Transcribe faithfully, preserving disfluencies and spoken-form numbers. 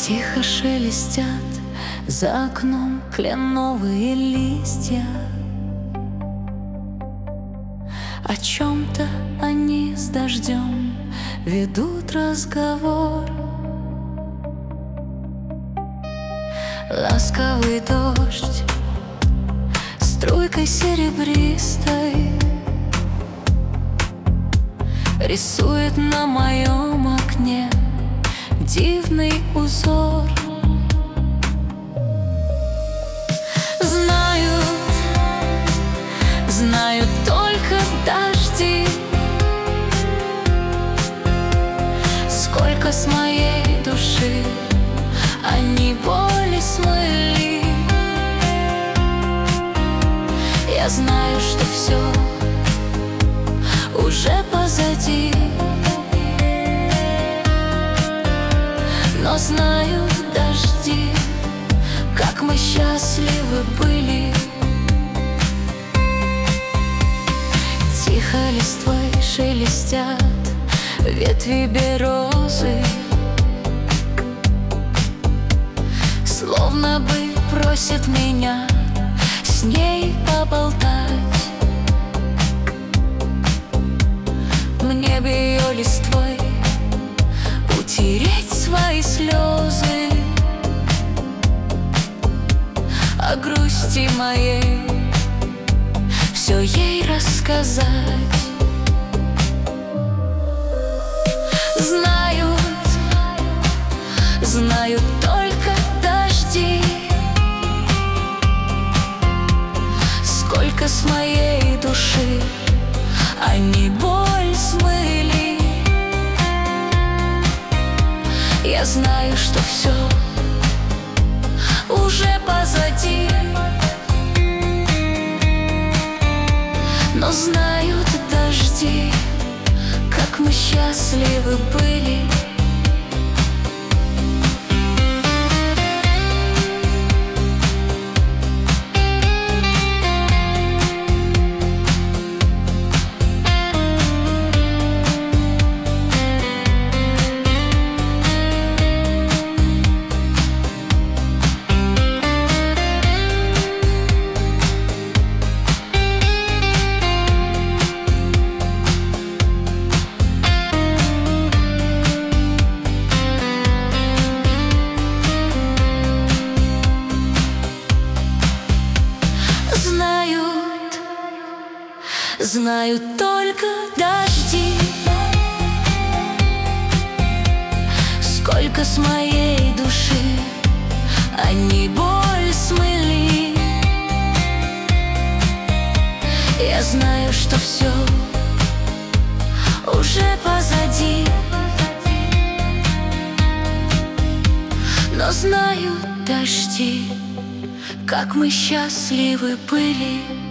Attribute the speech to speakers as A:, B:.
A: Тихо шелестят за окном кленовые листья. О чем-то они с дождем ведут разговор. Ласковый дождь струйкой серебристой рисует на моем окне дивный узор. Знают, знают только дожди, сколько с моей души они боли смыли. Я знаю, что все уже позади, но знают дожди, как мы счастливы были. Тихо листвой шелестят ветви березы, словно бы просит меня с ней поболтать. Мне бы ее листвой утереть свои слезы, о грусти моей все ей рассказать. Знают, знают только дожди, сколько с моей души они боль смыли. Я знаю, что все уже позади, но знают дожди, как мы счастливы были. Знают только дожди, сколько с моей души они боль смыли. Я знаю, что все уже позади, но знают дожди, как мы счастливы были.